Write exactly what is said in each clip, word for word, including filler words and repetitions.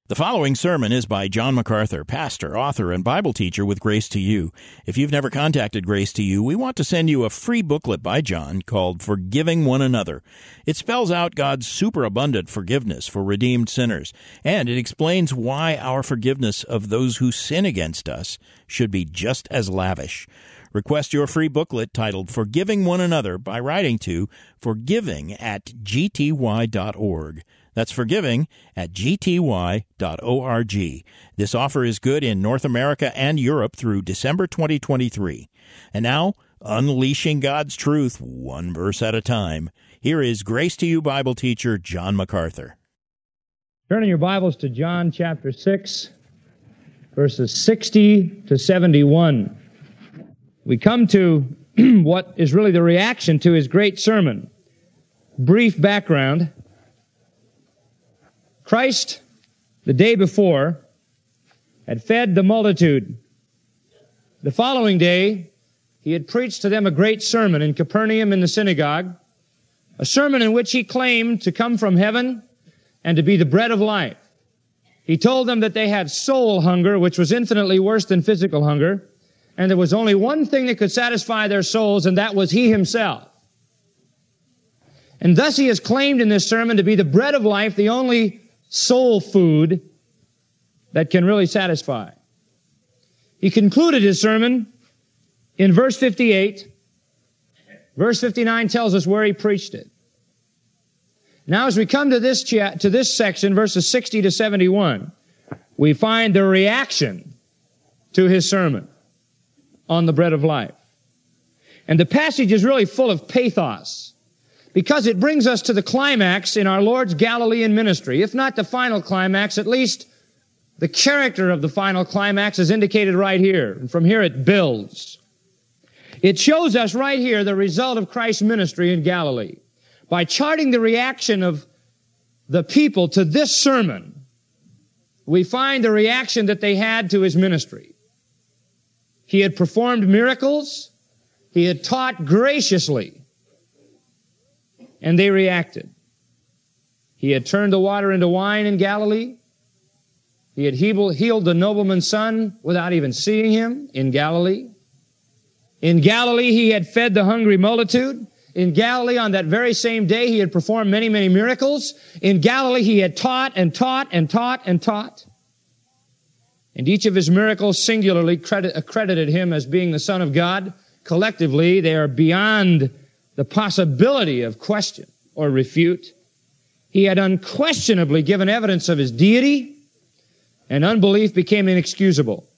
The following sermon is by John MacArthur, pastor, author, and Bible teacher with Grace to You. If you've never contacted Grace to You, we want to send you a free booklet by John called Forgiving One Another. It spells out God's superabundant forgiveness for redeemed sinners, and it explains why our forgiveness of those who sin against us should be just as lavish. Request your free booklet titled Forgiving One Another by writing to forgiving at g t y dot org. That's forgiving at g t y dot org. This offer is good in North America and Europe through December twenty twenty-three. And now, unleashing God's truth one verse at a time, here is Grace to You Bible teacher John MacArthur. Turn in your Bibles to John chapter six, verses sixty to seventy-one. We come to what is really the reaction to his great sermon. Brief background. Christ, the day before, had fed the multitude. The following day, he had preached to them a great sermon in Capernaum in the synagogue, a sermon in which he claimed to come from heaven and to be the bread of life. He told them that they had soul hunger, which was infinitely worse than physical hunger, and there was only one thing that could satisfy their souls, and that was he himself. And thus he has claimed in this sermon to be the bread of life, the only soul food that can really satisfy. He concluded his sermon in verse fifty-eight. Verse fifty-nine tells us where he preached it. Now as we come to this cha- to this section, verses sixty to seventy-one, we find the reaction to his sermon on the bread of life. And the passage is really full of pathos, because it brings us to the climax in our Lord's Galilean ministry. If not the final climax, at least the character of the final climax is indicated right here. And from here it builds. It shows us right here the result of Christ's ministry in Galilee. By charting the reaction of the people to this sermon, we find the reaction that they had to his ministry. He had performed miracles. He had taught graciously. And they reacted. He had turned the water into wine in Galilee. He had healed the nobleman's son without even seeing him in Galilee. In Galilee, he had fed the hungry multitude. In Galilee, on that very same day, he had performed many, many miracles. In Galilee, he had taught and taught and taught and taught. And each of his miracles singularly credit, accredited him as being the Son of God. Collectively, they are beyond the possibility of question or refute. He had unquestionably given evidence of his deity, and unbelief became inexcusable.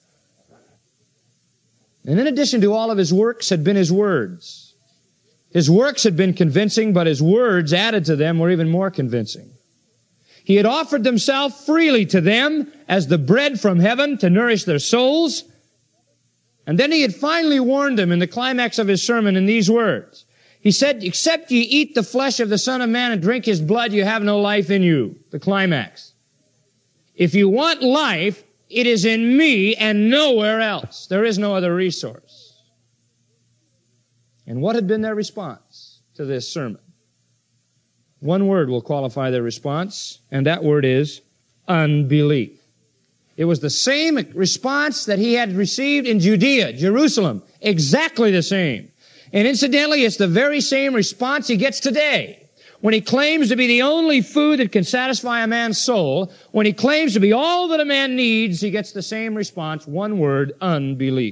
And in addition to all of his works had been his words. His works had been convincing, but his words added to them were even more convincing. He had offered himself freely to them as the bread from heaven to nourish their souls. And then he had finally warned them in the climax of his sermon in these words. He said, except ye eat the flesh of the Son of Man and drink his blood, you have no life in you. The climax. If you want life, it is in me and nowhere else. There is no other resource. And what had been their response to this sermon? One word will qualify their response, and that word is unbelief. It was the same response that he had received in Judea, Jerusalem. Exactly the same. And incidentally, it's the very same response he gets today. When he claims to be the only food that can satisfy a man's soul, when he claims to be all that a man needs, he gets the same response, one word, unbelief.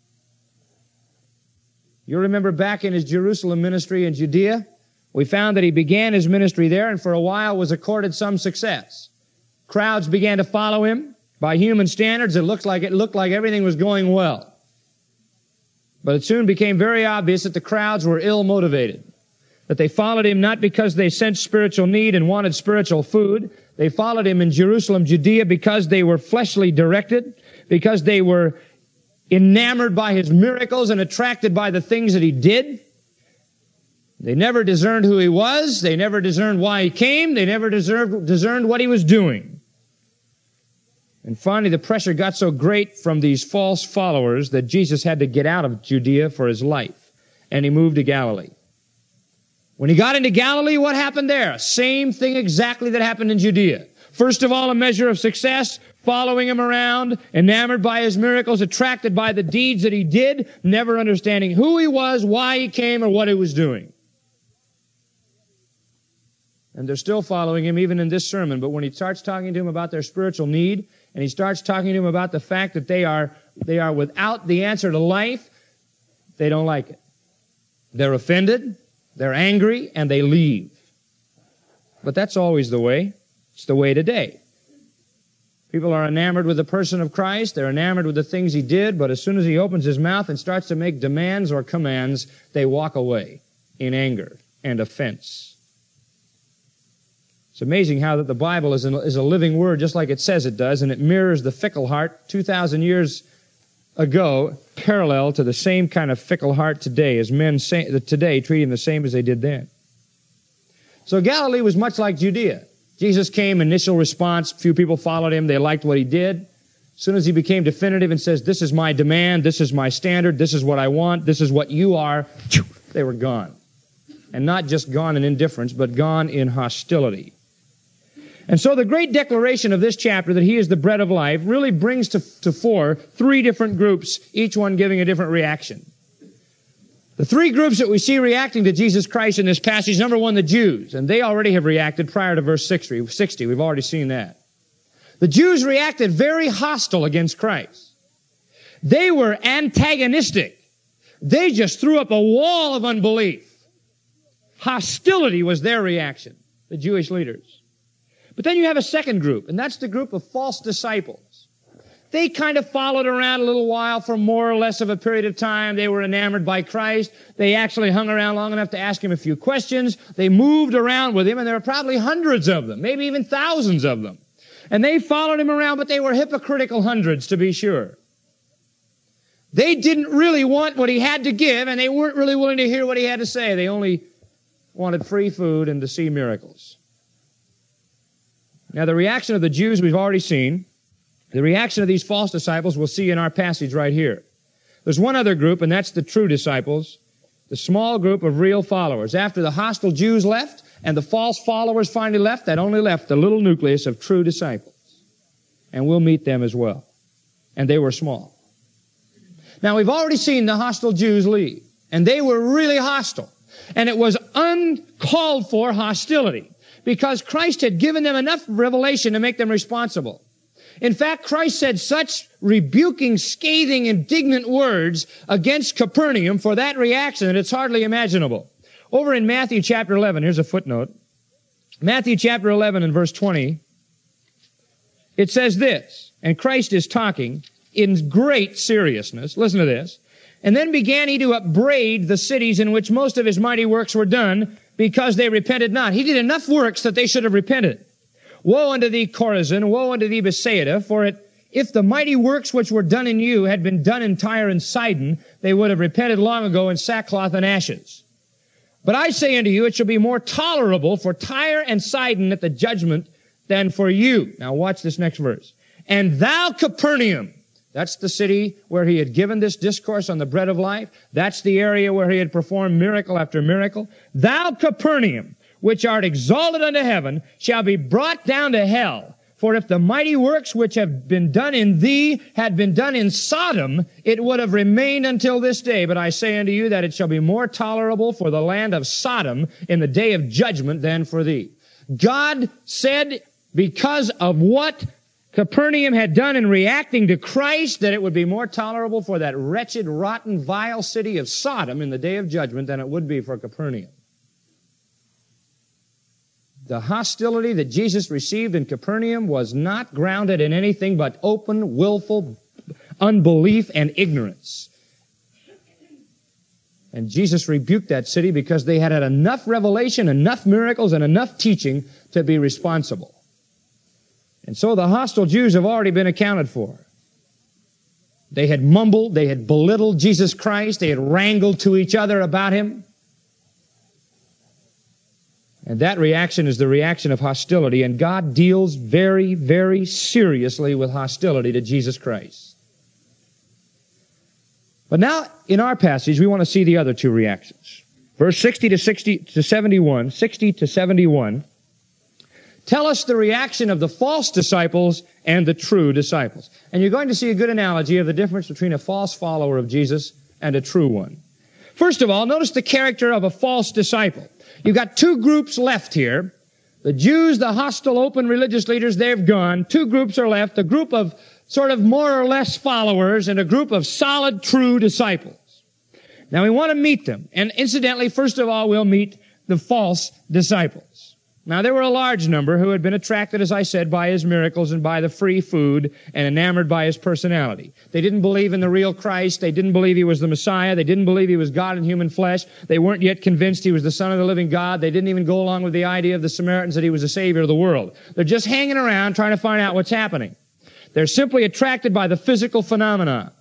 You remember back in his Jerusalem ministry in Judea, we found that he began his ministry there and for a while was accorded some success. Crowds began to follow him. By human standards, it looked like, it looked like everything was going well. But it soon became very obvious that the crowds were ill-motivated, that they followed him not because they sensed spiritual need and wanted spiritual food. They followed him in Jerusalem, Judea, because they were fleshly directed, because they were enamored by his miracles and attracted by the things that he did. They never discerned who he was. They never discerned why he came. They never discerned, discerned what he was doing. And finally, the pressure got so great from these false followers that Jesus had to get out of Judea for his life, and he moved to Galilee. When he got into Galilee, what happened there? Same thing exactly that happened in Judea. First of all, a measure of success, following him around, enamored by his miracles, attracted by the deeds that he did, never understanding who he was, why he came, or what he was doing. And they're still following him even in this sermon, but when he starts talking to them about their spiritual need, and he starts talking to them about the fact that they are, they are without the answer to life, they don't like it. They're offended, they're angry, and they leave. But that's always the way. It's the way today. People are enamored with the person of Christ. They're enamored with the things he did, but as soon as he opens his mouth and starts to make demands or commands, they walk away in anger and offense. It's amazing how that the Bible is, an, is a living word just like it says it does, and it mirrors the fickle heart two thousand years ago, parallel to the same kind of fickle heart today, as men say, today treat him the same as they did then. So Galilee was much like Judea. Jesus came, initial response, few people followed him, they liked what he did. As soon as he became definitive and says, this is my demand, this is my standard, this is what I want, this is what you are, they were gone. And not just gone in indifference, but gone in hostility. And so the great declaration of this chapter that he is the bread of life really brings to, to fore three different groups, each one giving a different reaction. The three groups that we see reacting to Jesus Christ in this passage, number one, the Jews, and they already have reacted prior to verse sixty. We've already seen that. The Jews reacted very hostile against Christ. They were antagonistic. They just threw up a wall of unbelief. Hostility was their reaction, the Jewish leaders. But then you have a second group, and that's the group of false disciples. They kind of followed around a little while for more or less of a period of time. They were enamored by Christ. They actually hung around long enough to ask him a few questions. They moved around with him, and there were probably hundreds of them, maybe even thousands of them. And they followed him around, but they were hypocritical hundreds, to be sure. They didn't really want what he had to give, and they weren't really willing to hear what he had to say. They only wanted free food and to see miracles. Now, the reaction of the Jews we've already seen. The reaction of these false disciples we'll see in our passage right here. There's one other group, and that's the true disciples, the small group of real followers. After the hostile Jews left and the false followers finally left, that only left the little nucleus of true disciples. And we'll meet them as well. And they were small. Now, we've already seen the hostile Jews leave, and they were really hostile. And it was uncalled for hostility, because Christ had given them enough revelation to make them responsible. In fact, Christ said such rebuking, scathing, indignant words against Capernaum for that reaction that it's hardly imaginable. Over in Matthew chapter eleven, here's a footnote. Matthew chapter eleven and verse twenty, it says this, and Christ is talking in great seriousness. Listen to this. And then began he to upbraid the cities in which most of his mighty works were done, because they repented not. He did enough works that they should have repented. Woe unto thee, Chorazin! Woe unto thee, Bethsaida! For it, if the mighty works which were done in you had been done in Tyre and Sidon, they would have repented long ago in sackcloth and ashes. But I say unto you, it shall be more tolerable for Tyre and Sidon at the judgment than for you. Now watch this next verse. And thou, Capernaum, that's the city where he had given this discourse on the bread of life. That's the area where he had performed miracle after miracle. Thou, Capernaum, which art exalted unto heaven, shall be brought down to hell. For if the mighty works which have been done in thee had been done in Sodom, it would have remained until this day. But I say unto you that it shall be more tolerable for the land of Sodom in the day of judgment than for thee. God said, because of what Capernaum had done in reacting to Christ, that it would be more tolerable for that wretched, rotten, vile city of Sodom in the day of judgment than it would be for Capernaum. The hostility that Jesus received in Capernaum was not grounded in anything but open, willful unbelief and ignorance. And Jesus rebuked that city because they had had enough revelation, enough miracles, and enough teaching to be responsible. And so the hostile Jews have already been accounted for. They had mumbled, they had belittled Jesus Christ, they had wrangled to each other about him. And that reaction is the reaction of hostility, and God deals very, very seriously with hostility to Jesus Christ. But now, in our passage, we want to see the other two reactions. Verse sixty to sixty to seventy-one, sixty to seventy-one, tell us the reaction of the false disciples and the true disciples. And you're going to see a good analogy of the difference between a false follower of Jesus and a true one. First of all, notice the character of a false disciple. You've got two groups left here. The Jews, the hostile, open religious leaders, they've gone. Two groups are left, a group of sort of more or less followers and a group of solid, true disciples. Now we want to meet them. And incidentally, first of all, we'll meet the false disciples. Now there were a large number who had been attracted, as I said, by his miracles and by the free food and enamored by his personality. They didn't believe in the real Christ. They didn't believe he was the Messiah. They didn't believe he was God in human flesh. They weren't yet convinced he was the Son of the living God. They didn't even go along with the idea of the Samaritans that he was the Savior of the world. They're just hanging around trying to find out what's happening. They're simply attracted by the physical phenomena.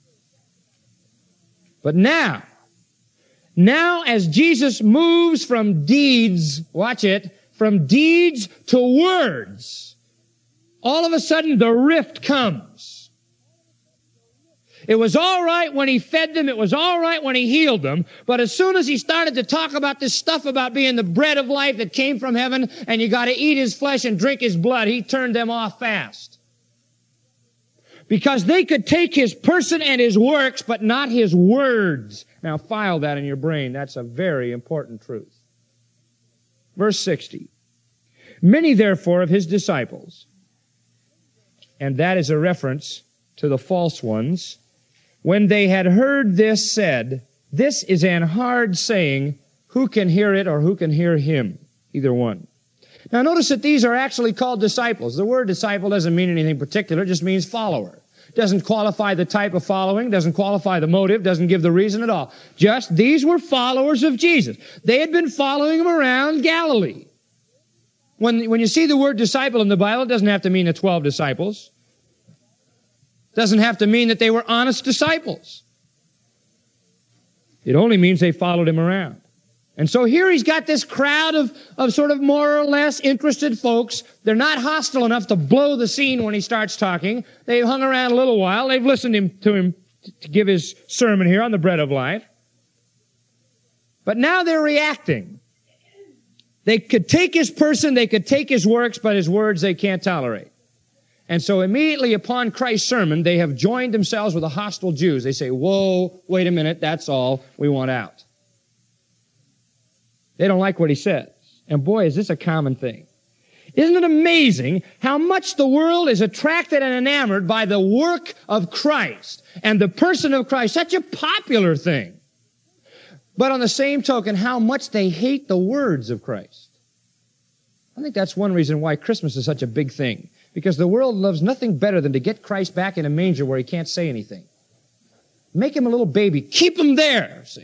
But now, now as Jesus moves from deeds, watch it, from deeds to words, all of a sudden the rift comes. It was all right when he fed them. It was all right when he healed them. But as soon as he started to talk about this stuff about being the bread of life that came from heaven and you got to eat his flesh and drink his blood, he turned them off fast. Because they could take his person and his works, but not his words. Now file that in your brain. That's a very important truth. Verse sixty. Many therefore of his disciples, and that is a reference to the false ones, when they had heard this said, this is an hard saying, who can hear it or who can hear him? Either one. Now notice that these are actually called disciples. The word disciple doesn't mean anything particular, it just means follower. Doesn't qualify the type of following, doesn't qualify the motive, doesn't give the reason at all. Just these were followers of Jesus. They had been following him around Galilee. When, when you see the word disciple in the Bible, it doesn't have to mean the twelve disciples. It doesn't have to mean that they were honest disciples. It only means they followed him around. And so here he's got this crowd of, of sort of more or less interested folks. They're not hostile enough to blow the scene when he starts talking. They've hung around a little while. They've listened to him, to him to give his sermon here on the bread of life. But now they're reacting. They could take his person, they could take his works, but his words they can't tolerate. And so immediately upon Christ's sermon, they have joined themselves with the hostile Jews. They say, whoa, wait a minute, that's all, we want out. They don't like what he says. And boy, is this a common thing. Isn't it amazing how much the world is attracted and enamored by the work of Christ and the person of Christ? Such a popular thing. But on the same token, how much they hate the words of Christ. I think that's one reason why Christmas is such a big thing. Because the world loves nothing better than to get Christ back in a manger where he can't say anything. Make him a little baby. Keep him there, see.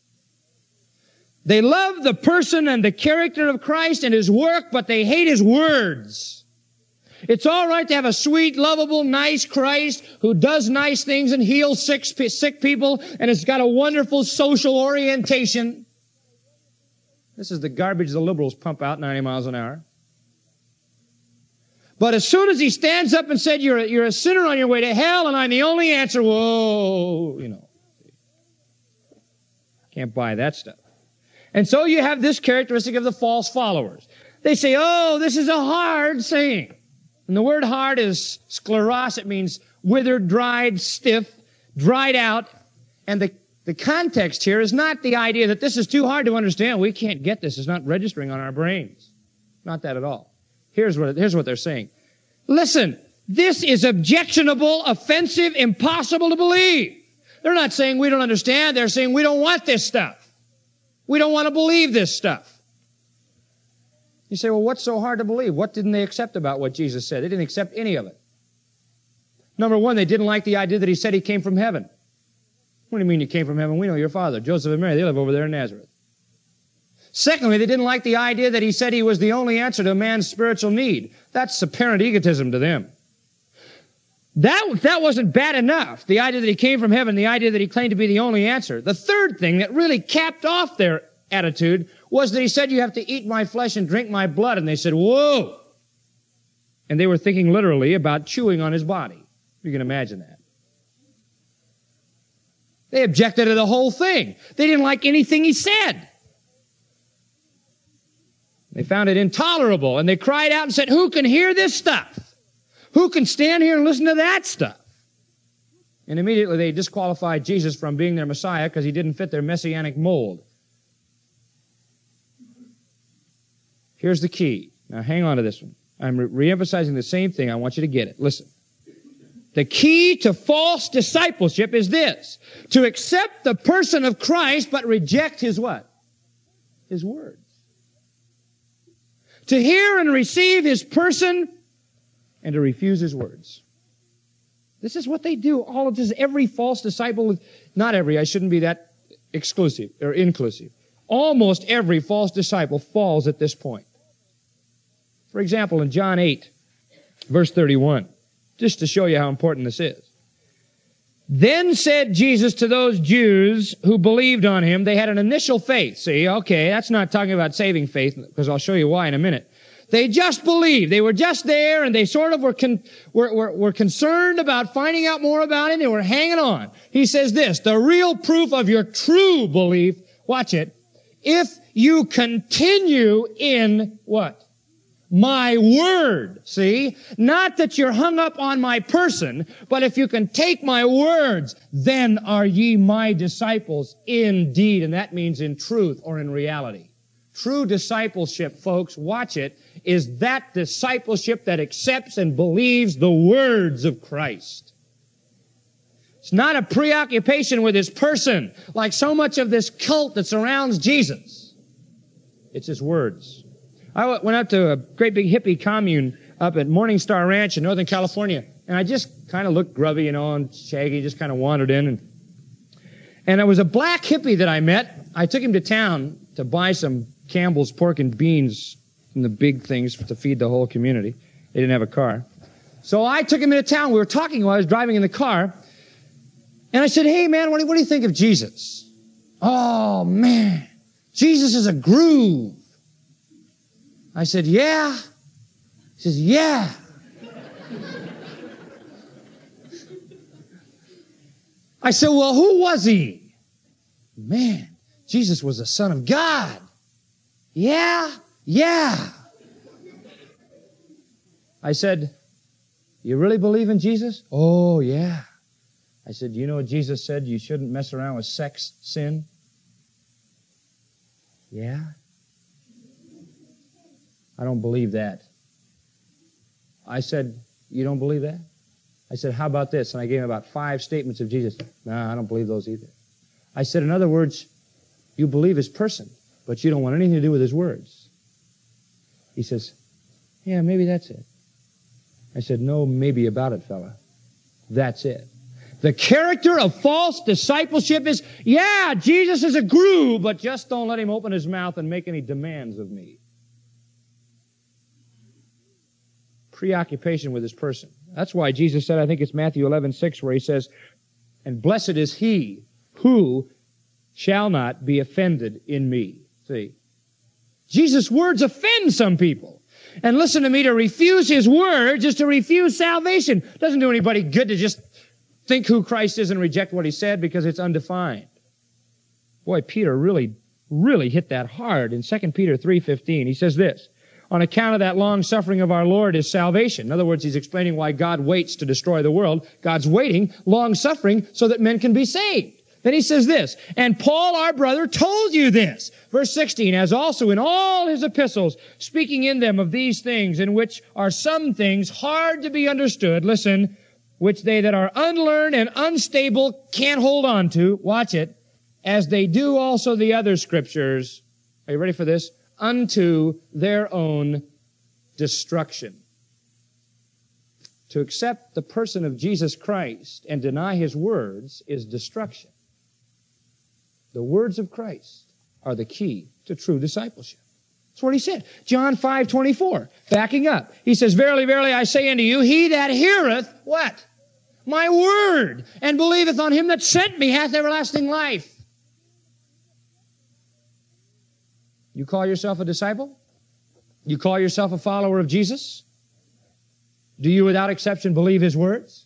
They love the person and the character of Christ and his work, but they hate his words. It's all right to have a sweet, lovable, nice Christ who does nice things and heals sick, sick people and has got a wonderful social orientation. This is the garbage the liberals pump out ninety miles an hour. But as soon as he stands up and said, you're a, you're a sinner on your way to hell and I'm the only answer, whoa, you know. Can't buy that stuff. And so you have this characteristic of the false followers. They say, oh, this is a hard saying. And the word hard is scleros. It means withered, dried, stiff, dried out. And the, the context here is not the idea that this is too hard to understand. We can't get this. It's not registering on our brains. Not that at all. Here's what, here's what they're saying. Listen, this is objectionable, offensive, impossible to believe. They're not saying we don't understand. They're saying we don't want this stuff. We don't want to believe this stuff. You say, well, what's so hard to believe? What didn't they accept about what Jesus said? They didn't accept any of it. Number one, they didn't like the idea that he said he came from heaven. What do you mean you came from heaven? We know your father, Joseph and Mary. They live over there in Nazareth. Secondly, they didn't like the idea that he said he was the only answer to a man's spiritual need. That's apparent egotism to them. That, that wasn't bad enough. The idea that he came from heaven, the idea that he claimed to be the only answer. The third thing that really capped off their attitude was that he said, you have to eat my flesh and drink my blood. And they said, whoa. And they were thinking literally about chewing on his body. You can imagine that. They objected to the whole thing. They didn't like anything he said. They found it intolerable, and they cried out and said, who can hear this stuff? Who can stand here and listen to that stuff? And immediately they disqualified Jesus from being their Messiah because he didn't fit their messianic mold. Here's the key. Now hang on to this one. I'm re- reemphasizing the same thing. I want you to get it. Listen. The key to false discipleship is this: to accept the person of Christ but reject his what? His words. To hear and receive his person and to refuse his words. This is what they do. All of this, every false disciple, not every, I shouldn't be that exclusive or inclusive. Almost every false disciple falls at this point. For example, in John eight, verse thirty-one, just to show you how important this is. Then said Jesus to those Jews who believed on him, they had an initial faith. See, okay, that's not talking about saving faith, because I'll show you why in a minute. They just believed. They were just there, and they sort of were, con- were, were, were concerned about finding out more about it. They were hanging on. He says this, the real proof of your true belief, watch it, if you continue in what? My word. See? Not that you're hung up on my person, but if you can take my words, then are ye my disciples indeed. And that means in truth or in reality. True discipleship, folks, watch it, is that discipleship that accepts and believes the words of Christ. It's not a preoccupation with his person, like so much of this cult that surrounds Jesus. It's his words. I went up to a great big hippie commune up at Morningstar Ranch in Northern California, and I just kind of looked grubby, you know, and shaggy, just kind of wandered in. And, and there was a black hippie that I met. I took him to town to buy some Campbell's pork and beans and the big things to feed the whole community. They didn't have a car. So I took him into town. We were talking while I was driving in the car, and I said, hey, man, what do, what do you think of Jesus? Oh, man, Jesus is a groove. I said, yeah. He says, yeah. I said, well, who was he? Man, Jesus was the Son of God. Yeah, yeah. I said, you really believe in Jesus? Oh, yeah. I said, you know what Jesus said? You shouldn't mess around with sex sin. Yeah. I don't believe that. I said, you don't believe that? I said, how about this? And I gave him about five statements of Jesus. No, I don't believe those either. I said, in other words, you believe his person, but you don't want anything to do with his words. He says, yeah, maybe that's it. I said, no, maybe about it, fella. That's it. The character of false discipleship is, yeah, Jesus is a guru, but just don't let him open his mouth and make any demands of me. Preoccupation with his person. That's why Jesus said, I think it's Matthew eleven six, where he says, and blessed is he who shall not be offended in me. See? Jesus' words offend some people. And listen to me, to refuse his words is to refuse salvation. Doesn't do anybody good to just think who Christ is and reject what he said because it's undefined. Boy, Peter really, really hit that hard in Second Peter three fifteen. He says this, on account of that long suffering of our Lord is salvation. In other words, he's explaining why God waits to destroy the world. God's waiting, long suffering, so that men can be saved. Then he says this, and Paul, our brother, told you this. Verse sixteen, as also in all his epistles, speaking in them of these things, in which are some things hard to be understood, listen, which they that are unlearned and unstable can't hold on to, watch it, as they do also the other scriptures. Are you ready for this? Unto their own destruction. To accept the person of Jesus Christ and deny his words is destruction. The words of Christ are the key to true discipleship. That's what he said. John five twenty-four, backing up. He says, verily, verily, I say unto you, he that heareth, what? My word, and believeth on him that sent me hath everlasting life. You call yourself a disciple? You call yourself a follower of Jesus? Do you without exception believe his words?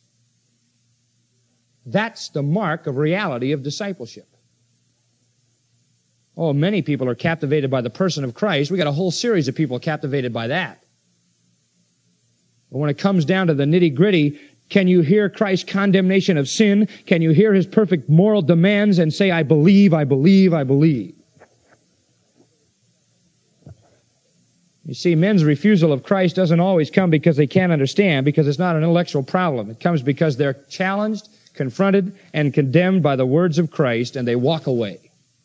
That's the mark of reality of discipleship. Oh, many people are captivated by the person of Christ. We got a whole series of people captivated by that. But when it comes down to the nitty-gritty, can you hear Christ's condemnation of sin? Can you hear his perfect moral demands and say, I believe, I believe, I believe? You see, men's refusal of Christ doesn't always come because they can't understand, because it's not an intellectual problem. It comes because they're challenged, confronted, and condemned by the words of Christ, and they walk away.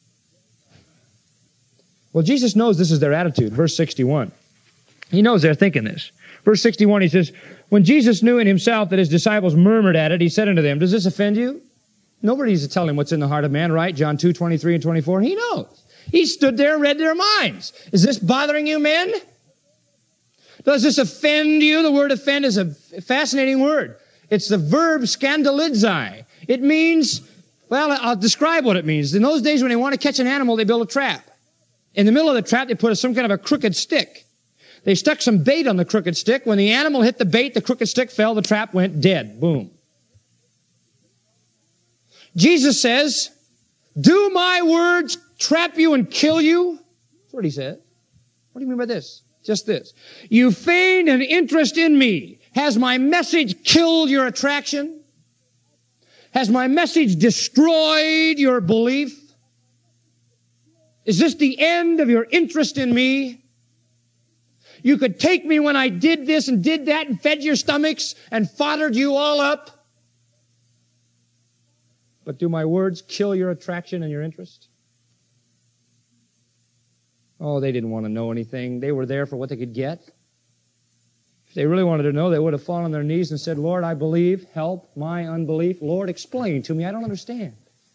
Well, Jesus knows this is their attitude. Verse sixty-one. He knows they're thinking this. Verse sixty-one, he says, when Jesus knew in himself that his disciples murmured at it, he said unto them, does this offend you? Nobody needs to tell him what's in the heart of man, right? John two, twenty-three and twenty-four. He knows. He stood there and read their minds. Is this bothering you, men? Does this offend you? The word offend is a fascinating word. It's the verb scandalize. It means, well, I'll describe what it means. In those days when they want to catch an animal, they build a trap. In the middle of the trap, they put some kind of a crooked stick. They stuck some bait on the crooked stick. When the animal hit the bait, the crooked stick fell, the trap went dead. Boom. Jesus says, do my words trap you and kill you? That's what he said. What do you mean by this? Just this. You feigned an interest in me. Has my message killed your attraction? Has my message destroyed your belief? Is this the end of your interest in me? You could take me when I did this and did that and fed your stomachs and foddered you all up. But do my words kill your attraction and your interest? Oh, they didn't want to know anything. They were there for what they could get. If they really wanted to know, they would have fallen on their knees and said, Lord, I believe. Help my unbelief. Lord, explain to me. I don't understand.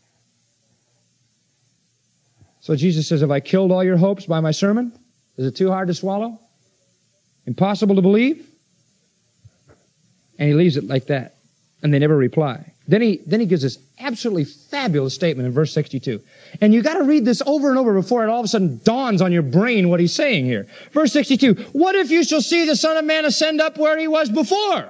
So Jesus says, have I killed all your hopes by my sermon? Is it too hard to swallow? Impossible to believe? And he leaves it like that. And they never reply. Then he, then he gives this absolutely fabulous statement in verse sixty-two. And you got to read this over and over before it all of a sudden dawns on your brain what he's saying here. Verse sixty-two. What if you shall see the Son of Man ascend up where he was before?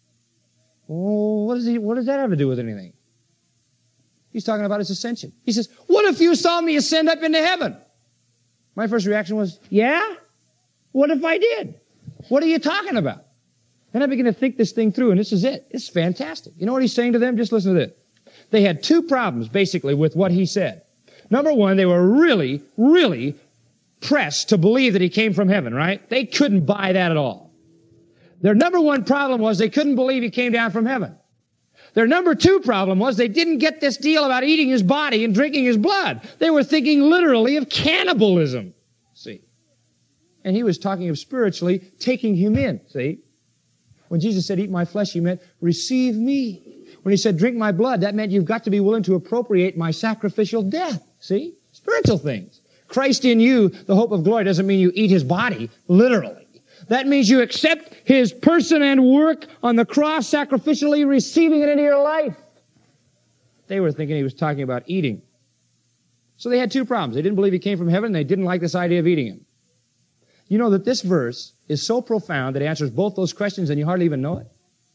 Oh, what, is he, what does that have to do with anything? He's talking about his ascension. He says, what if you saw me ascend up into heaven? My first reaction was, yeah? What if I did? What are you talking about? Then I began to think this thing through, and this is it. It's fantastic. You know what he's saying to them? Just listen to this. They had two problems, basically, with what he said. Number one, they were really, really pressed to believe that he came from heaven, right? They couldn't buy that at all. Their number one problem was they couldn't believe he came down from heaven. Their number two problem was they didn't get this deal about eating his body and drinking his blood. They were thinking literally of cannibalism, see? And he was talking of spiritually taking him in, see? When Jesus said, eat my flesh, he meant receive me. When he said, drink my blood, that meant you've got to be willing to appropriate my sacrificial death. See? Spiritual things. Christ in you, the hope of glory, doesn't mean you eat his body, literally. That means you accept his person and work on the cross, sacrificially receiving it into your life. They were thinking he was talking about eating. So they had two problems. They didn't believe he came from heaven, and they didn't like this idea of eating him. You know that this verse is so profound that it answers both those questions and you hardly even know it.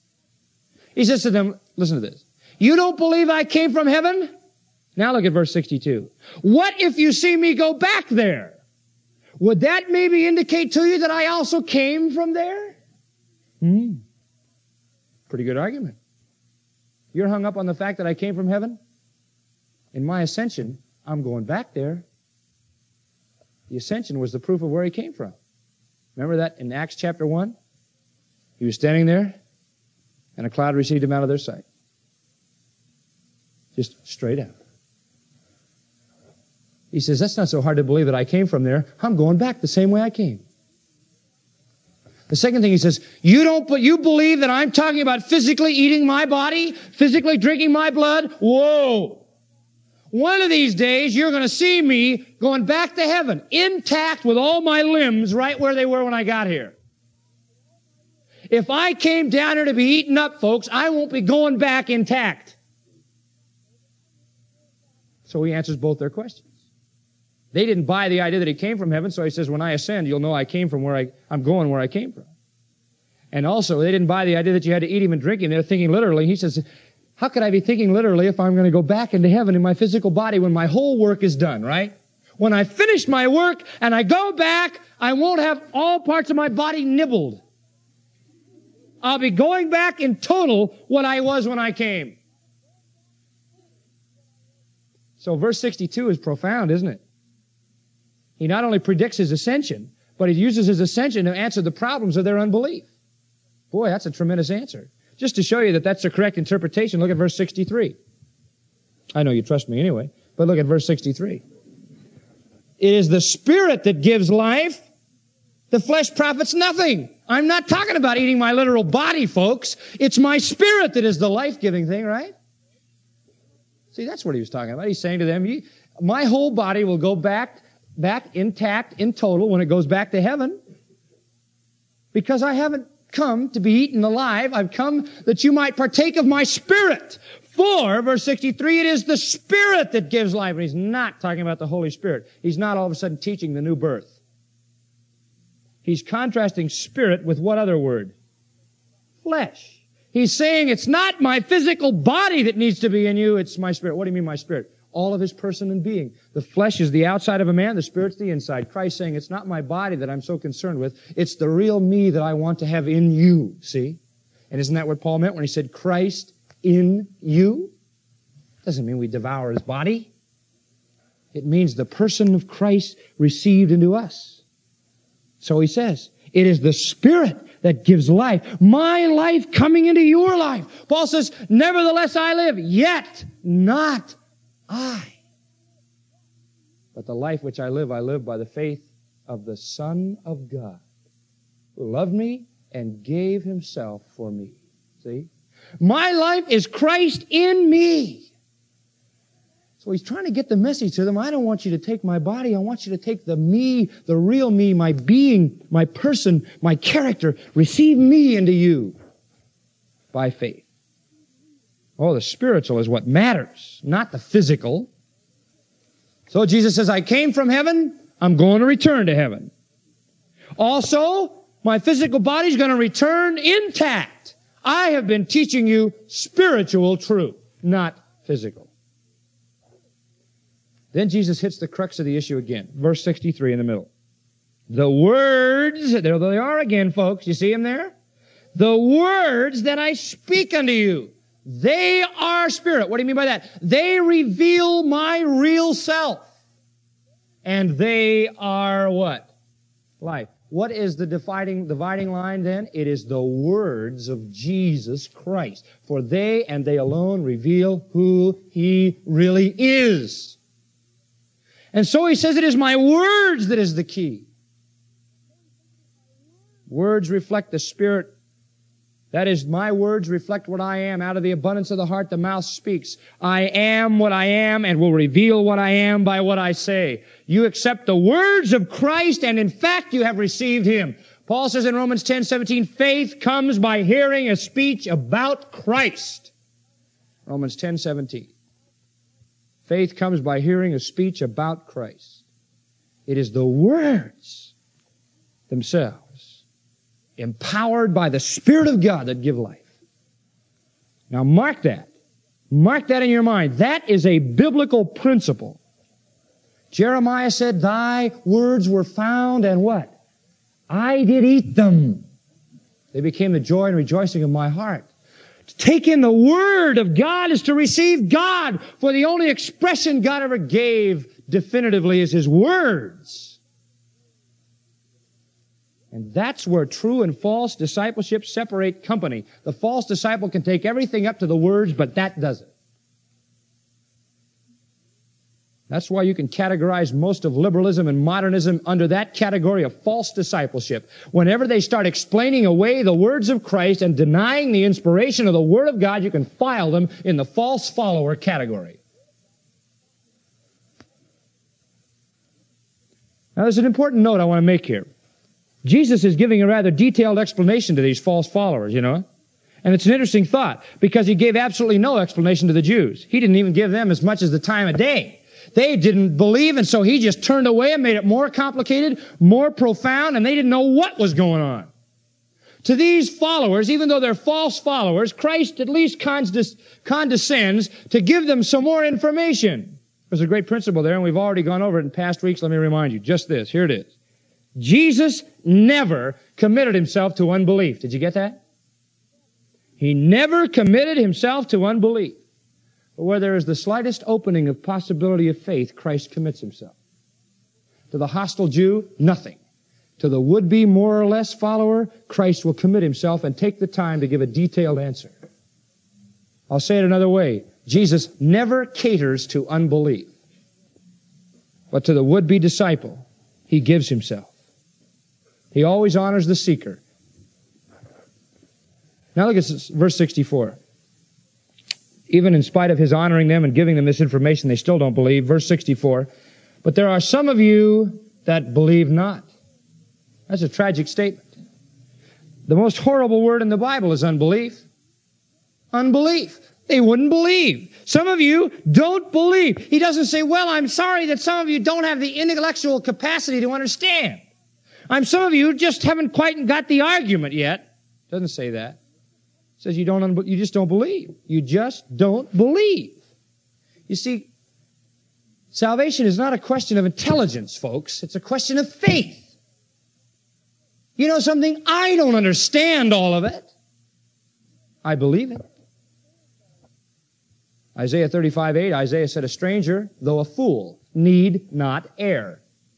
He says to them, listen to this. You don't believe I came from heaven? Now look at verse sixty-two. What if you see me go back there? Would that maybe indicate to you that I also came from there? Hmm. Pretty good argument. You're hung up on the fact that I came from heaven? In my ascension, I'm going back there. The ascension was the proof of where he came from. Remember that in Acts chapter one? He was standing there, and a cloud received him out of their sight. Just straight out. He says, that's not so hard to believe that I came from there. I'm going back the same way I came. The second thing he says, you don't, but you believe that I'm talking about physically eating my body, physically drinking my blood? Whoa! One of these days, you're going to see me going back to heaven, intact with all my limbs right where they were when I got here. If I came down here to be eaten up, folks, I won't be going back intact. So he answers both their questions. They didn't buy the idea that he came from heaven, so he says, when I ascend, you'll know I came from where I, I'm going where I came from. And also, they didn't buy the idea that you had to eat him and drink him. They're thinking literally. He says, how could I be thinking literally if I'm going to go back into heaven in my physical body when my whole work is done, right? When I finish my work and I go back, I won't have all parts of my body nibbled. I'll be going back in total what I was when I came. So verse sixty-two is profound, isn't it? He not only predicts his ascension, but he uses his ascension to answer the problems of their unbelief. Boy, that's a tremendous answer. Just to show you that that's the correct interpretation, look at verse sixty-three. I know you trust me anyway, but look at verse sixty-three. It is the Spirit that gives life. The flesh profits nothing. I'm not talking about eating my literal body, folks. It's my spirit that is the life-giving thing, right? See, that's what he was talking about. He's saying to them, you, my whole body will go back, back intact, in total, when it goes back to heaven. Because I haven't come to be eaten alive. I've come that you might partake of my spirit. For, verse sixty-three, it is the Spirit that gives life. And he's not talking about the Holy Spirit. He's not all of a sudden teaching the new birth. He's contrasting spirit with what other word? Flesh. He's saying it's not my physical body that needs to be in you, it's my spirit. What do you mean my spirit? All of his person and being. The flesh is the outside of a man, the spirit's the inside. Christ saying it's not my body that I'm so concerned with, it's the real me that I want to have in you, see? And isn't that what Paul meant when he said Christ in you? Doesn't mean we devour his body. It means the person of Christ received into us. So he says, it is the Spirit that gives life. My life coming into your life. Paul says, nevertheless I live, yet not I. But the life which I live, I live by the faith of the Son of God, who loved me and gave himself for me. See? My life is Christ in me. So he's trying to get the message to them. I don't want you to take my body. I want you to take the me, the real me, my being, my person, my character. Receive me into you by faith. Oh, the spiritual is what matters, not the physical. So Jesus says, I came from heaven. I'm going to return to heaven. Also, my physical body's going to return intact. I have been teaching you spiritual truth, not physical. Then Jesus hits the crux of the issue again. Verse sixty-three in the middle. The words, there they are again, folks. You see them there? The words that I speak unto you, they are spirit. What do you mean by that? They reveal my real self. And they are what? Life. What is the dividing, dividing line then? It is the words of Jesus Christ. For they and they alone reveal who He really is. And so he says it is my words that is the key. Words reflect the Spirit. That is, my words reflect what I am. Out of the abundance of the heart, the mouth speaks. I am what I am and will reveal what I am by what I say. You accept the words of Christ, and in fact, you have received Him. Paul says in Romans ten seventeen, faith comes by hearing a speech about Christ. Romans ten seventeen. Faith comes by hearing a speech about Christ. It is the words themselves, empowered by the Spirit of God, that give life. Now mark that. Mark that in your mind. That is a biblical principle. Jeremiah said, thy words were found, and what? I did eat them. They became the joy and rejoicing of my heart. To take in the Word of God is to receive God, for the only expression God ever gave definitively is His words. And that's where true and false discipleship separate company. The false disciple can take everything up to the words, but that doesn't. That's why you can categorize most of liberalism and modernism under that category of false discipleship. Whenever they start explaining away the words of Christ and denying the inspiration of the Word of God, you can file them in the false follower category. Now, there's an important note I want to make here. Jesus is giving a rather detailed explanation to these false followers, you know. And it's an interesting thought, because He gave absolutely no explanation to the Jews. He didn't even give them as much as the time of day. They didn't believe, and so He just turned away and made it more complicated, more profound, and they didn't know what was going on. To these followers, even though they're false followers, Christ at least condes- condescends to give them some more information. There's a great principle there, and we've already gone over it in past weeks. Let me remind you. Just this. Here it is. Jesus never committed himself to unbelief. Did you get that? He never committed himself to unbelief. But where there is the slightest opening of possibility of faith, Christ commits himself. To the hostile Jew, nothing. To the would-be more or less follower, Christ will commit himself and take the time to give a detailed answer. I'll say it another way. Jesus never caters to unbelief. But to the would-be disciple, he gives himself. He always honors the seeker. Now look at verse sixty-four. Even in spite of his honoring them and giving them this information, they still don't believe. Verse sixty-four. But there are some of you that believe not. That's a tragic statement. The most horrible word in the Bible is unbelief. Unbelief. They wouldn't believe. Some of you don't believe. He doesn't say, well, I'm sorry that some of you don't have the intellectual capacity to understand. I'm some of you just haven't quite got the argument yet. Doesn't say that. It says you don't, un- you just don't believe. You just don't believe. You see, salvation is not a question of intelligence, folks. It's a question of faith. You know something? I don't understand all of it. I believe it. Isaiah thirty-five eight, Isaiah said, a stranger, though a fool, need not err.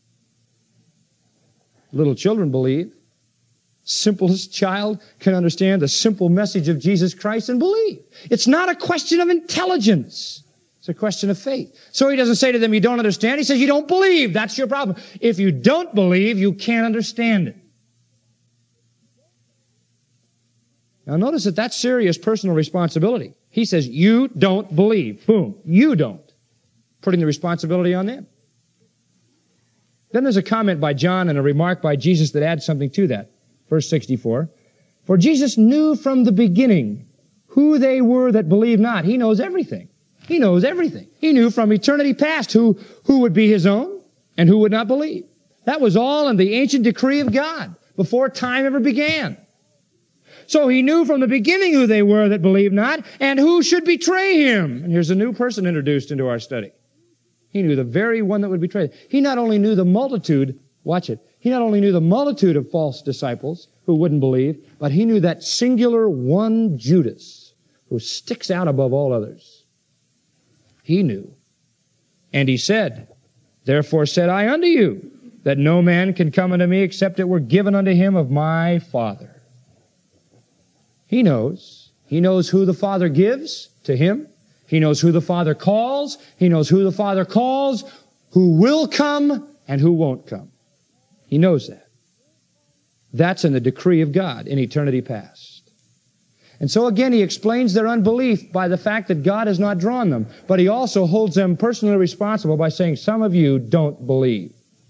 Little children believe. Simplest child can understand the simple message of Jesus Christ and believe. It's not a question of intelligence. It's a question of faith. So he doesn't say to them, you don't understand. He says, you don't believe. That's your problem. If you don't believe, you can't understand it. Now notice that that's serious personal responsibility. He says, you don't believe. Boom. You don't. Putting the responsibility on them. Then there's a comment by John and a remark by Jesus that adds something to that. Verse sixty-four. For Jesus knew from the beginning who they were that believed not. He knows everything. He knows everything. He knew from eternity past who, who would be his own and who would not believe. That was all in the ancient decree of God before time ever began. So he knew from the beginning who they were that believed not and who should betray him. And here's a new person introduced into our study. He knew the very one that would betray him. He not only knew the multitude, watch it, he not only knew the multitude of false disciples who wouldn't believe, but he knew that singular one Judas who sticks out above all others. He knew. And he said, therefore said I unto you, that no man can come unto me except it were given unto him of my Father. He knows. He knows who the Father gives to him. He knows who the Father calls. He knows who the Father calls, who will come and who won't come. He knows that. That's in the decree of God in eternity past. And so again, he explains their unbelief by the fact that God has not drawn them. But he also holds them personally responsible by saying, some of you don't believe.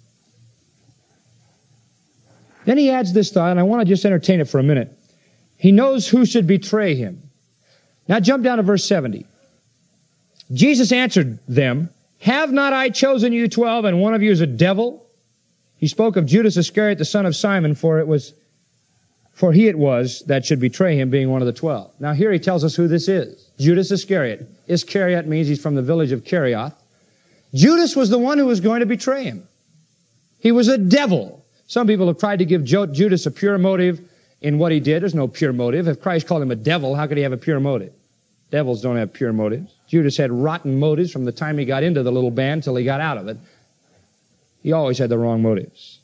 Then he adds this thought, and I want to just entertain it for a minute. He knows who should betray him. Now jump down to verse seventy. Jesus answered them, have not I chosen you twelve, and one of you is a devil? He spoke of Judas Iscariot, the son of Simon, for it was, for he it was that should betray him, being one of the twelve. Now here he tells us who this is. Judas Iscariot. Iscariot means he's from the village of Kerioth. Judas was the one who was going to betray him. He was a devil. Some people have tried to give Judas a pure motive in what he did. There's no pure motive. If Christ called him a devil, how could he have a pure motive? Devils don't have pure motives. Judas had rotten motives from the time he got into the little band till he got out of it. He always had the wrong motives.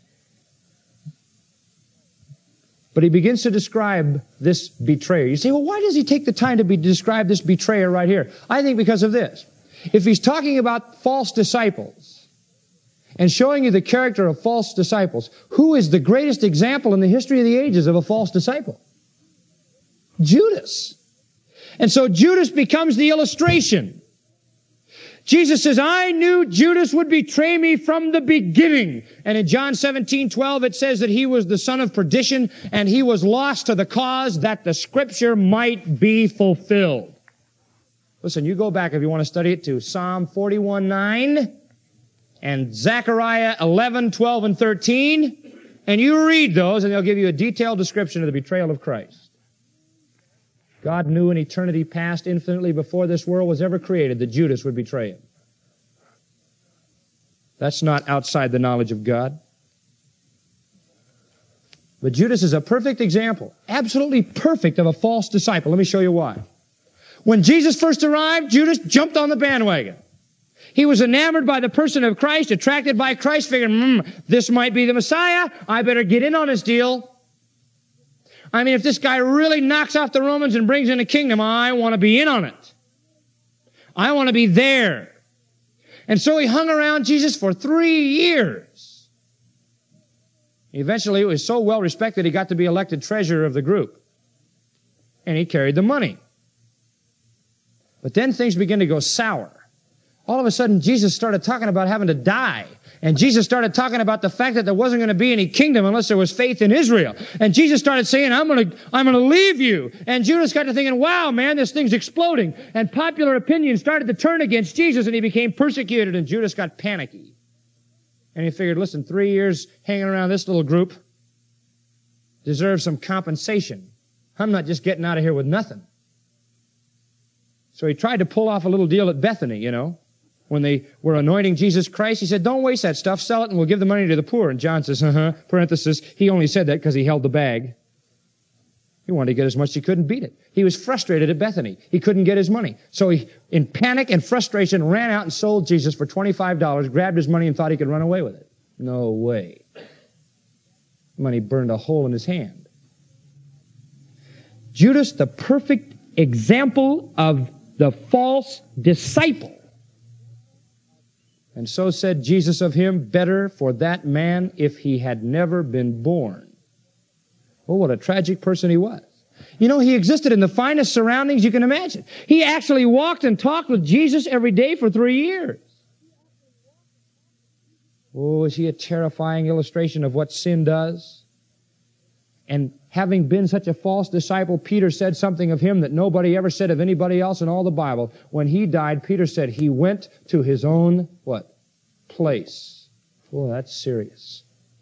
But he begins to describe this betrayer. You say, well, why does he take the time to be, describe this betrayer right here? I think because of this. If he's talking about false disciples, and showing you the character of false disciples, who is the greatest example in the history of the ages of a false disciple? Judas. And so Judas becomes the illustration. Jesus says, I knew Judas would betray me from the beginning. And in John seventeen twelve, it says that he was the son of perdition, and he was lost to the cause that the Scripture might be fulfilled. Listen, you go back if you want to study it to Psalm forty-one nine. And Zechariah eleven, twelve, and thirteen, and you read those, and they'll give you a detailed description of the betrayal of Christ. God knew in eternity past, infinitely before this world was ever created, that Judas would betray him. That's not outside the knowledge of God. But Judas is a perfect example, absolutely perfect, of a false disciple. Let me show you why. When Jesus first arrived, Judas jumped on the bandwagon. He was enamored by the person of Christ, attracted by Christ, figured, hmm, this might be the Messiah. I better get in on this deal. I mean, if this guy really knocks off the Romans and brings in a kingdom, I want to be in on it. I want to be there. And so he hung around Jesus for three years. Eventually, it was so well respected, he got to be elected treasurer of the group. And he carried the money. But then things began to go sour. All of a sudden, Jesus started talking about having to die. And Jesus started talking about the fact that there wasn't going to be any kingdom unless there was faith in Israel. And Jesus started saying, I'm going to, I'm going to leave you. And Judas got to thinking, wow, man, this thing's exploding. And popular opinion started to turn against Jesus, and he became persecuted, and Judas got panicky. And he figured, listen, three years hanging around this little group deserves some compensation. I'm not just getting out of here with nothing. So he tried to pull off a little deal at Bethany, you know. When they were anointing Jesus Christ, he said, don't waste that stuff, sell it, and we'll give the money to the poor. And John says, uh-huh, parenthesis, he only said that because he held the bag. He wanted to get as much as he couldn't beat it. He was frustrated at Bethany. He couldn't get his money. So he, in panic and frustration, ran out and sold Jesus for twenty-five dollars, grabbed his money, and thought he could run away with it. No way. Money burned a hole in his hand. Judas, the perfect example of the false disciple. And so said Jesus of him, better for that man if he had never been born. Oh, what a tragic person he was. You know, he existed in the finest surroundings you can imagine. He actually walked and talked with Jesus every day for three years. Oh, is he a terrifying illustration of what sin does? And having been such a false disciple, Peter said something of him that nobody ever said of anybody else in all the Bible. When he died, Peter said he went to his own, what? Place. Oh, that's serious.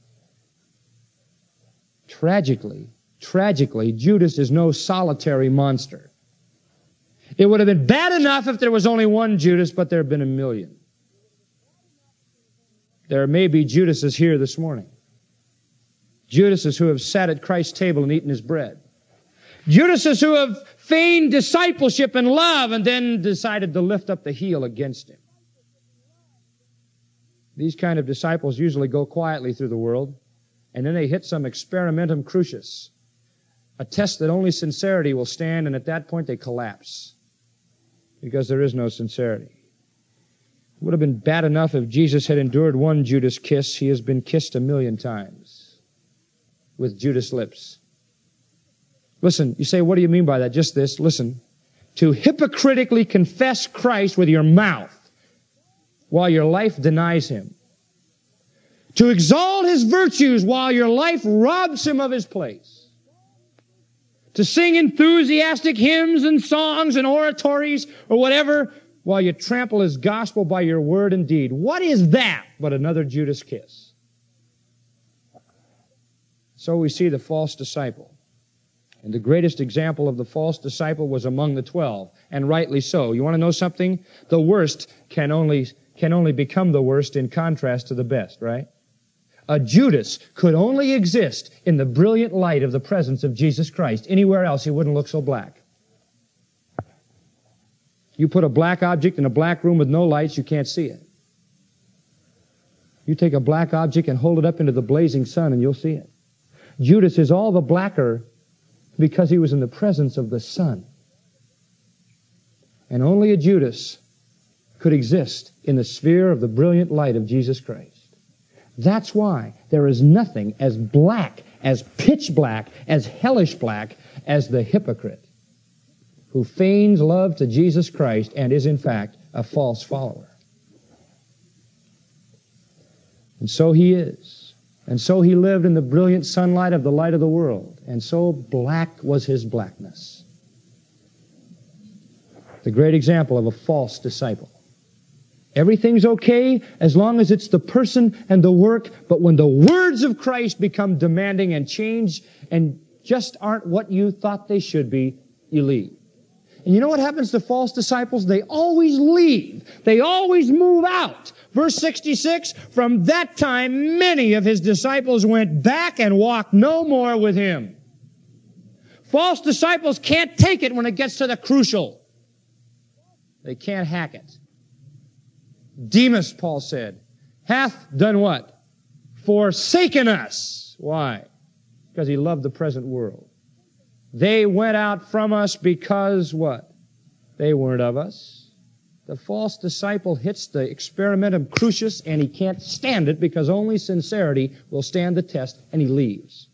Tragically, tragically, Judas is no solitary monster. It would have been bad enough if there was only one Judas, but there have been a million. There may be Judases here this morning. Judases who have sat at Christ's table and eaten his bread. Judases who have feigned discipleship and love and then decided to lift up the heel against him. These kind of disciples usually go quietly through the world, and then they hit some experimentum crucis, a test that only sincerity will stand, and at that point they collapse because there is no sincerity. It would have been bad enough if Jesus had endured one Judas kiss. He has been kissed a million times with Judas lips. Listen, you say, what do you mean by that? Just this, listen. To hypocritically confess Christ with your mouth while your life denies him. To exalt his virtues while your life robs him of his place. To sing enthusiastic hymns and songs and oratories or whatever while you trample his gospel by your word and deed. What is that but another Judas kiss? So we see the false disciple. And the greatest example of the false disciple was among the twelve, and rightly so. You want to know something? The worst can only, can only become the worst in contrast to the best, right? A Judas could only exist in the brilliant light of the presence of Jesus Christ. Anywhere else, he wouldn't look so black. You put a black object in a black room with no lights, you can't see it. You take a black object and hold it up into the blazing sun, and you'll see it. Judas is all the blacker because he was in the presence of the sun. And only a Judas could exist in the sphere of the brilliant light of Jesus Christ. That's why there is nothing as black, as pitch black, as hellish black as the hypocrite who feigns love to Jesus Christ and is in fact a false follower. And so he is. And so he lived in the brilliant sunlight of the light of the world. And so black was his blackness. The great example of a false disciple. Everything's okay as long as it's the person and the work, but when the words of Christ become demanding and change and just aren't what you thought they should be, you leave. And you know what happens to false disciples? They always leave. They always move out. Verse sixty-six, from that time many of his disciples went back and walked no more with him. False disciples can't take it when it gets to the crucial. They can't hack it. Demas, Paul said, hath done what? Forsaken us. Why? Because he loved the present world. They went out from us because what? They weren't of us. The false disciple hits the experimentum crucis and he can't stand it because only sincerity will stand the test, and he leaves.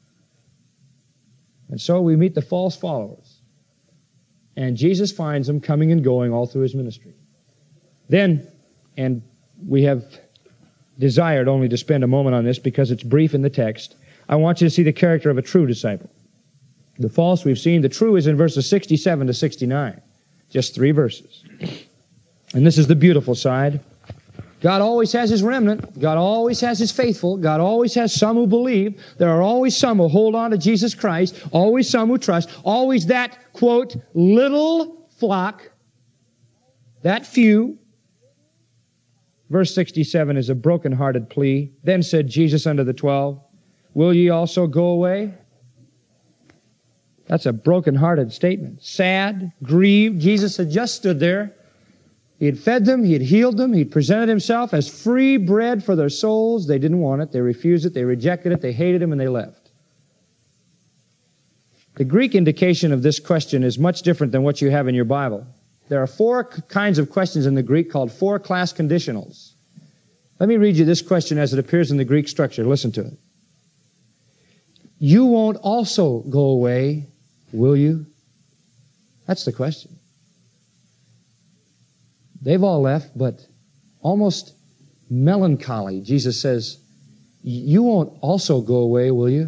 And so we meet the false followers. And Jesus finds them coming and going all through his ministry. Then, and we have desired only to spend a moment on this because it's brief in the text, I want you to see the character of a true disciple. The false we've seen, the true is in verses sixty-seven to sixty-nine. Just three verses. And this is the beautiful side. God always has his remnant. God always has his faithful. God always has some who believe. There are always some who hold on to Jesus Christ. Always some who trust. Always that, quote, little flock. That few. Verse sixty-seven is a broken-hearted plea. Then said Jesus unto the twelve, will ye also go away? That's a broken-hearted statement. Sad, grieved. Jesus had just stood there. He had fed them. He had healed them. He had presented himself as free bread for their souls. They didn't want it. They refused it. They rejected it. They hated him, and they left. The Greek indication of this question is much different than what you have in your Bible. There are four kinds of questions in the Greek called four-class conditionals. Let me read you this question as it appears in the Greek structure. Listen to it. You won't also go away, will you? That's the question. They've all left, but almost melancholy. Jesus says, you won't also go away, will you?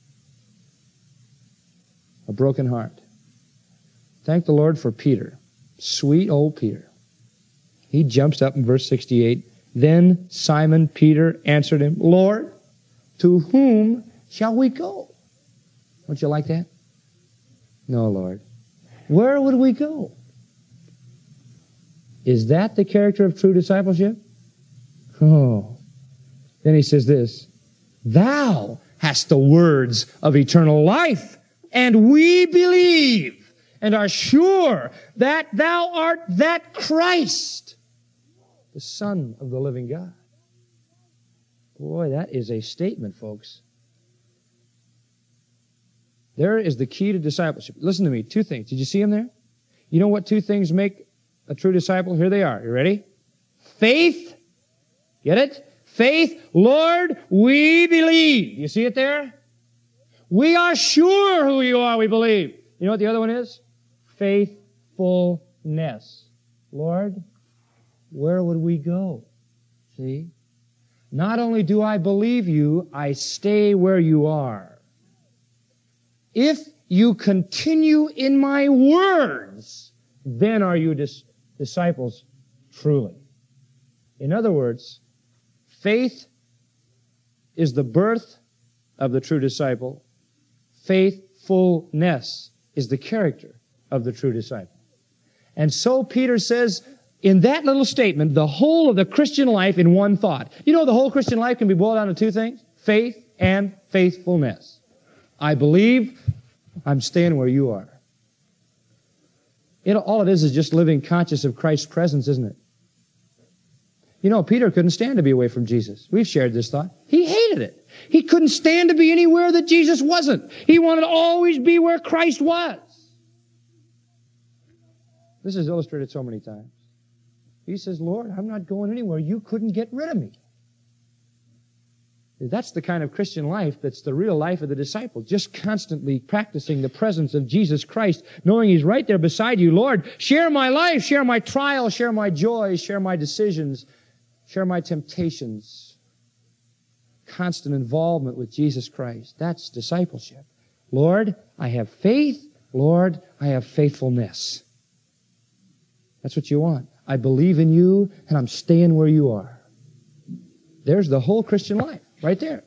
A broken heart. Thank the Lord for Peter. Sweet old Peter. He jumps up in verse sixty-eight. Then Simon Peter answered him, Lord, to whom shall we go? Don't you like that? No, Lord. Where would we go? Is that the character of true discipleship? Oh. Then he says this, thou hast the words of eternal life, and we believe and are sure that thou art that Christ, the Son of the living God. Boy, that is a statement, folks. There is the key to discipleship. Listen to me, two things. Did you see them there? You know what two things make a true disciple? Here they are. You ready? Faith. Get it? Faith. Lord, we believe. You see it there? We are sure who you are, we believe. You know what the other one is? Faithfulness. Lord, where would we go? See? Not only do I believe you, I stay where you are. If you continue in my words, then are you dis- disciples truly. In other words, faith is the birth of the true disciple. Faithfulness is the character of the true disciple. And so Peter says, in that little statement, the whole of the Christian life in one thought. You know, the whole Christian life can be boiled down to two things: faith and faithfulness. I believe, I'm staying where you are. It, all it is is just living conscious of Christ's presence, isn't it? You know, Peter couldn't stand to be away from Jesus. We've shared this thought. He hated it. He couldn't stand to be anywhere that Jesus wasn't. He wanted to always be where Christ was. This is illustrated so many times. He says, Lord, I'm not going anywhere. You couldn't get rid of me. That's the kind of Christian life that's the real life of the disciple. Just constantly practicing the presence of Jesus Christ, knowing He's right there beside you. Lord, share my life, share my trials, share my joys, share my decisions, share my temptations. Constant involvement with Jesus Christ. That's discipleship. Lord, I have faith. Lord, I have faithfulness. That's what you want. I believe in you, and I'm staying where you are. There's the whole Christian life, right there.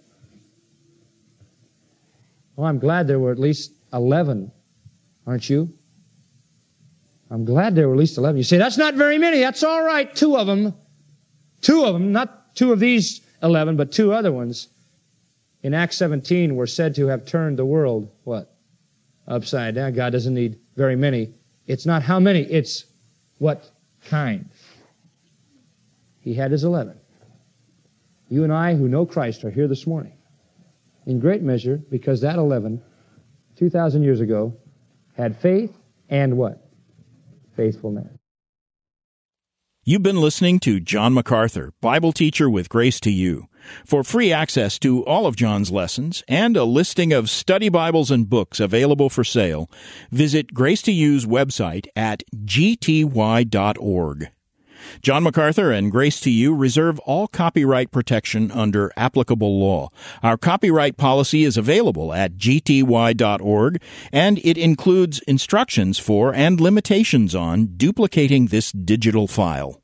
Well, I'm glad there were at least eleven, aren't you? I'm glad there were at least eleven. You say, that's not very many. That's all right. Two of them. Two of them, not two of these eleven, but two other ones in Acts seventeen were said to have turned the world, what? Upside down. God doesn't need very many. It's not how many, it's what kind. He had his eleven. You and I who know Christ are here this morning in great measure because that eleven, two thousand years ago, had faith and what? Faithfulness. You've been listening to John MacArthur, Bible teacher with Grace to You. For free access to all of John's lessons and a listing of study Bibles and books available for sale, visit Grace to You's website at g t y dot org. John MacArthur and Grace to You reserve all copyright protection under applicable law. Our copyright policy is available at g t y dot org, and it includes instructions for and limitations on duplicating this digital file.